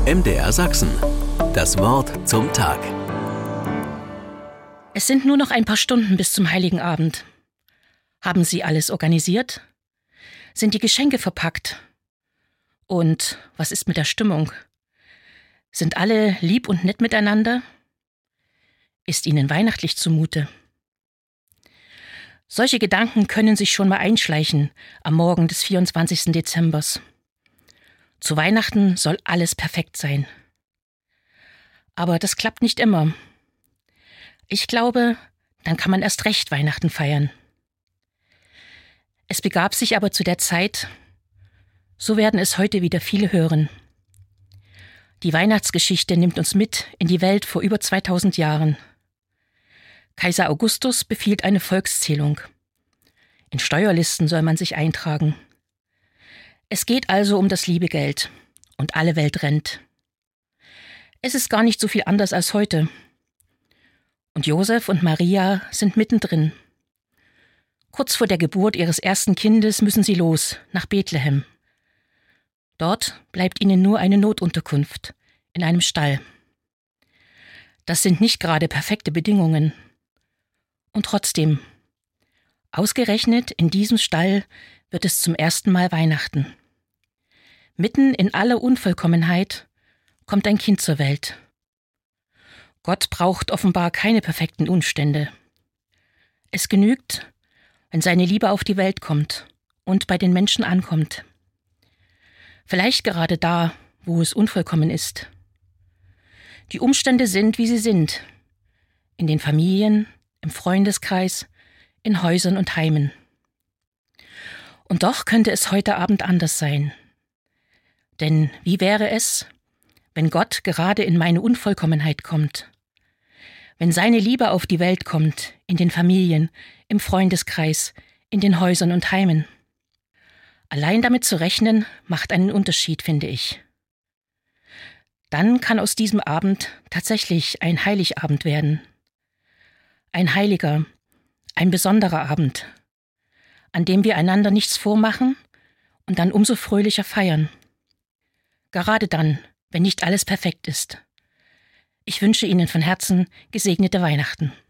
MDR Sachsen. Das Wort zum Tag. Es sind nur noch ein paar Stunden bis zum Heiligen Abend. Haben Sie alles organisiert? Sind die Geschenke verpackt? Und was ist mit der Stimmung? Sind alle lieb und nett miteinander? Ist Ihnen weihnachtlich zumute? Solche Gedanken können sich schon mal einschleichen am Morgen des 24. Dezembers. Zu Weihnachten soll alles perfekt sein. Aber das klappt nicht immer. Ich glaube, dann kann man erst recht Weihnachten feiern. Es begab sich aber zu der Zeit, so werden es heute wieder viele hören. Die Weihnachtsgeschichte nimmt uns mit in die Welt vor über 2000 Jahren. Kaiser Augustus befiehlt eine Volkszählung. In Steuerlisten soll man sich eintragen. Es geht also um das liebe Geld und alle Welt rennt. Es ist gar nicht so viel anders als heute. Und Josef und Maria sind mittendrin. Kurz vor der Geburt ihres ersten Kindes müssen sie los, nach Bethlehem. Dort bleibt ihnen nur eine Notunterkunft, in einem Stall. Das sind nicht gerade perfekte Bedingungen. Und trotzdem, ausgerechnet in diesem Stall wird es zum ersten Mal Weihnachten. Mitten in aller Unvollkommenheit kommt ein Kind zur Welt. Gott braucht offenbar keine perfekten Umstände. Es genügt, wenn seine Liebe auf die Welt kommt und bei den Menschen ankommt. Vielleicht gerade da, wo es unvollkommen ist. Die Umstände sind, wie sie sind. In den Familien, im Freundeskreis, in Häusern und Heimen. Und doch könnte es heute Abend anders sein. Denn wie wäre es, wenn Gott gerade in meine Unvollkommenheit kommt? Wenn seine Liebe auf die Welt kommt, in den Familien, im Freundeskreis, in den Häusern und Heimen? Allein damit zu rechnen, macht einen Unterschied, finde ich. Dann kann aus diesem Abend tatsächlich ein Heiligabend werden. Ein heiliger, ein besonderer Abend, an dem wir einander nichts vormachen und dann umso fröhlicher feiern. Gerade dann, wenn nicht alles perfekt ist. Ich wünsche Ihnen von Herzen gesegnete Weihnachten.